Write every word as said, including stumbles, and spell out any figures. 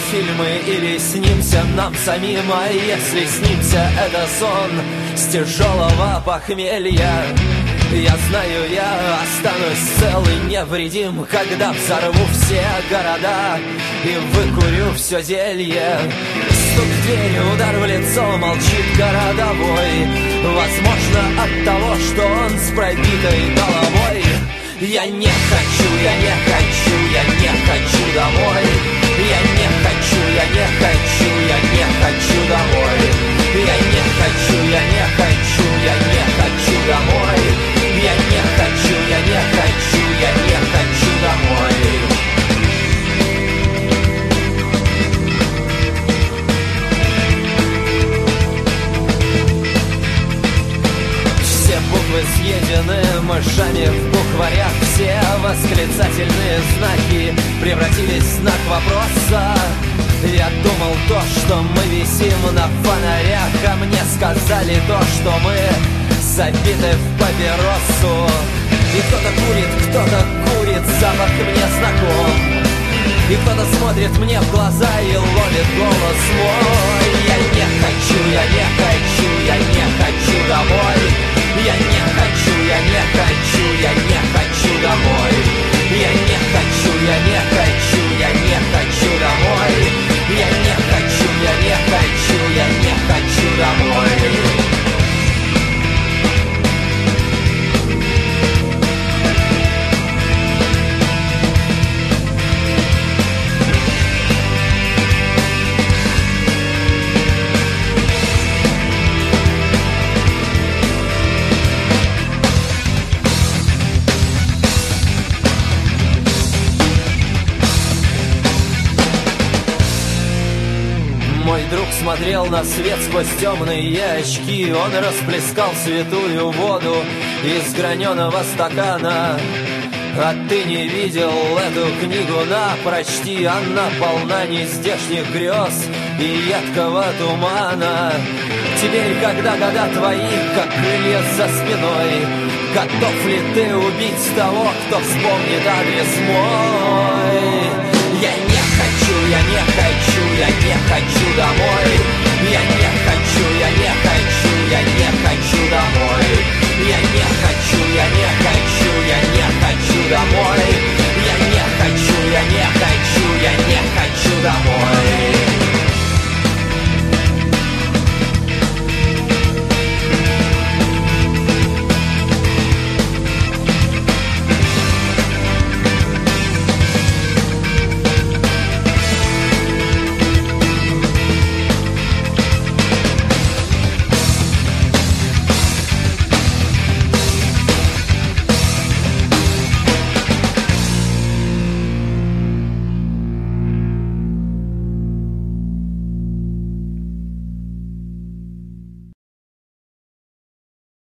фильмы или снимся нам самим, а если снимся, это сон с тяжелого похмелья. Я знаю, я останусь цел и невредим, когда взорву все города и выкурю все зелье. Стук в двери, удар в лицо, молчит городовой. Возможно, от того, что он с пробитой головой. Я не хочу, я не хочу, я не хочу домой. Я не хочу, я не хочу, я не хочу домой. Я не хочу, я не хочу, я не хочу домой. Я не хочу, я не хочу, я не хочу домой. Все буквы съедены мышами в букварях. Все восклицательные знаки превратились в знак вопроса. Я думал то, что мы висим на фонарях, а мне сказали то, что мы забиты в папиросу. И кто-то курит, кто-то курит, запах мне знаком. И кто-то смотрит мне в глаза и ловит голос мой. Я не хочу, я не хочу, я не хочу домой. Я не хочу, я не хочу, я не хочу домой. Я не хочу, я не хочу, я не хочу домой. Я не хочу, я не хочу, я не хочу домой. Мой друг смотрел на свет сквозь темные очки. Он расплескал святую воду из граненого стакана. А ты не видел эту книгу, на, прочти. Она полна нездешних грез и едкого тумана. Теперь, когда года твои, как крылья за спиной, готов ли ты убить того, кто вспомнит адрес мой? Я не хочу, я не хочу, я не хочу домой. Я не